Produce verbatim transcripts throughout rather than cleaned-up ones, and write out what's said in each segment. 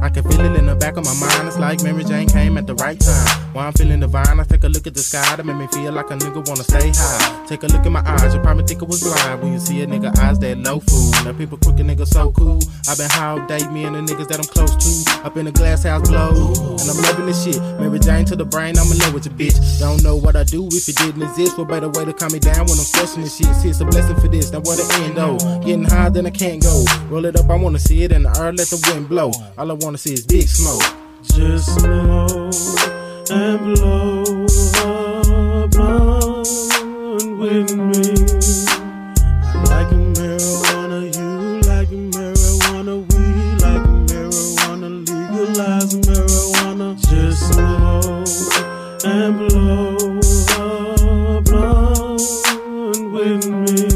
I can feel it in the back of my mind. It's like Mary Jane came at the right time. While I'm feeling divine, I take a look at the sky that make me feel like a nigga wanna stay high. Take a look at my eyes, you probably think it was blind when you see a nigga eyes that low food. Now people crooked niggas so cool. I've been high all day, me and the niggas that I'm close to. Up in the glass house glow, and I'm loving this shit. Mary Jane to the brain, I'm in love with your bitch. Don't know what I do if it didn't exist. What better way to calm me down when I'm stressing this shit? See, it's a blessing for this. Now what the end though? Getting high, then I can't go. Roll it up, I wanna see it in the air, let the wind blow. All I wanna see is big smoke. Just smoke and blow a blunt with me. I like a marijuana, you like a marijuana, we like a marijuana, legalize marijuana. Just smoke and blow a blunt with me.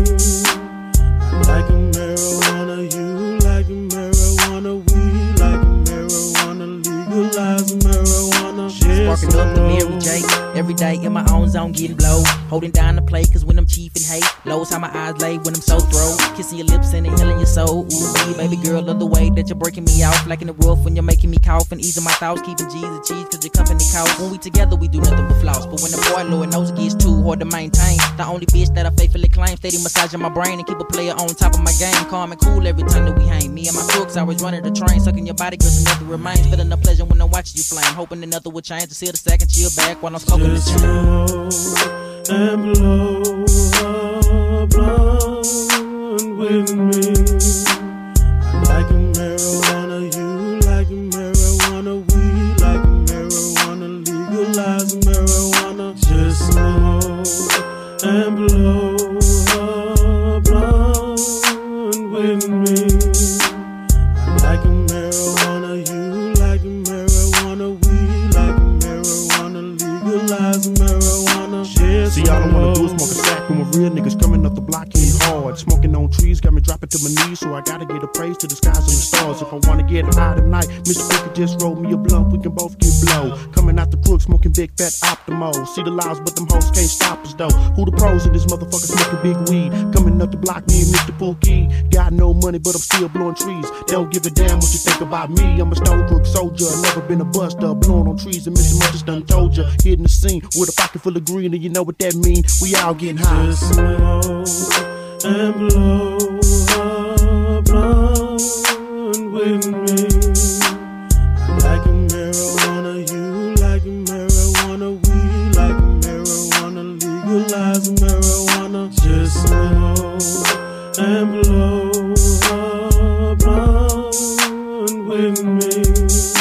I like a marijuana, you like a marijuana, we like a marijuana, legalize marijuana. Sparking up the Mary J. Every day in my own zone getting blow. Holding down the play cause when I'm chief and hate. Lows how my eyes lay when I'm so throw. Kissing your lips and inhaling your soul. Ooh, baby girl, love the way that you're breaking me off. Like in the roof when you're making me cough and easing my thoughts. Keeping G's and cheese cause your company counts. When we together we do nothing but floss. But when the boy Lord knows it gets too hard to maintain. The only bitch that I faithfully claim. Steady massaging my brain and keep a player on top of my game. Calm and cool every time that we hang. Me and my crooks always running the train. Sucking your body girl so nothing remains. Feeling the pleasure when I'm watching you flame. Hoping that nothing will change to seal the sack and chill back while I'm smoking the chain. And blow a blunt with me. I like a marijuana, you like a marijuana, we like a marijuana, legalize marijuana. Just smoke and blow a blunt with me. I like a marijuana, you like a marijuana, we like a marijuana, legalize marijuana. See, all I wanna do is smoke a sack when real niggas coming up the block hitting hard. Smoking on trees got me dropping to my knees, so I gotta get a praise to the skies and the stars. If I wanna get high tonight, Mister Quick just roll me a blunt, we can both get blow. Coming out the crook, smoking big fat Optimo. See the lies, but them hoes can't stop us though. Who the pros in this motherfucker smoking big weed? Coming up the block, me and Mister Pookie. Got no money, but I'm still blowing trees. Don't give a damn what you think about me. I'm a stone crook soldier, never been a buster. Blowing on trees and Mister Much just done told ya. Hitting the scene with a pocket full of green, and you know what that mean? We all getting high. Just smoke and blow a blunt with me. I like a marijuana, you like a marijuana, we like a marijuana, legalize marijuana. Just smoke and blow a blunt with me.